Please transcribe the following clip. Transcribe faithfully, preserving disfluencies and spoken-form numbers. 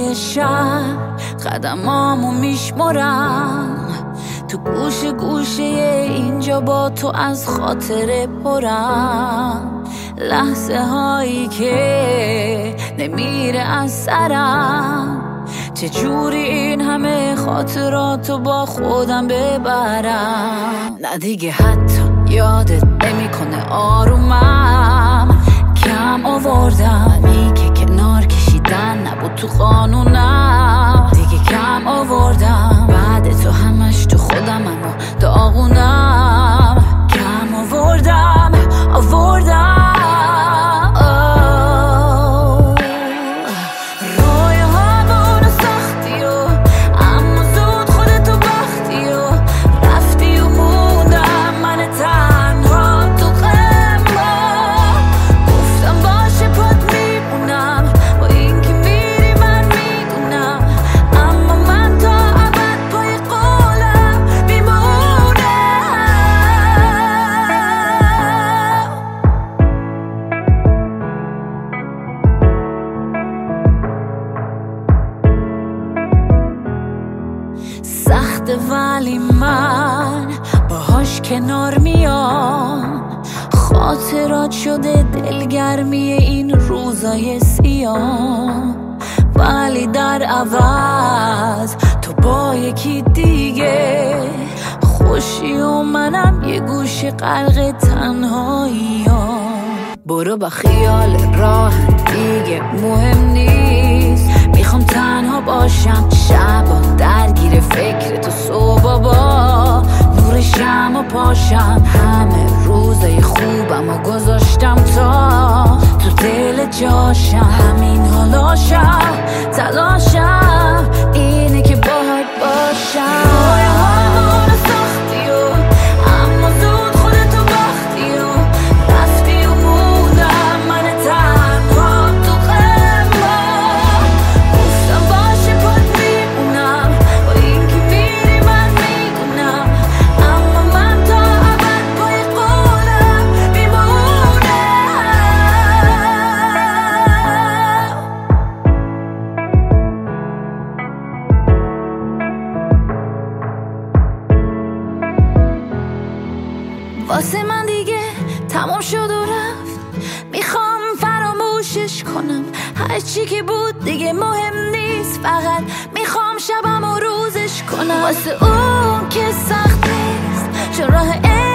های شهر قدمامو میشمرم، تو گوش گوشه اینجا با تو از خاطر پرم، لحظه هایی که نمیره از سرم، چجوری این همه خاطراتو با خودم ببرم. نه دیگه حتی یادت نمیکنه آرومم، کم آوردم ای که کنار کشیدن نبود تو قانونم، دیگه کم آوردم بعد تو همش تو خودم اما داغونم، کم آوردم آوردم سخته ولی من باهاش کنار میام، خاطرات شده دلگرمی این روزای سیاه، ولی در عوض تو با یکی دیگه خوشی و منم یه گوش غرق تنهایی ها. برو با خیال راه دیگه مهم نیست، میخوام تنها باشم شبا درگیر فکر تو، صبح با نور شمع پاشم، همه روزای خوبم و گذاشتم تا تو دل جاشم، همین حالاشم تلاشم اینه که باهات باشم. واسه من دیگه تمام شد و رفت، میخوام فراموشش کنم، هرچی که بود دیگه مهم نیست، فقط میخوام شبم و روزش کنم، واسه اون که سخت نیست چون راه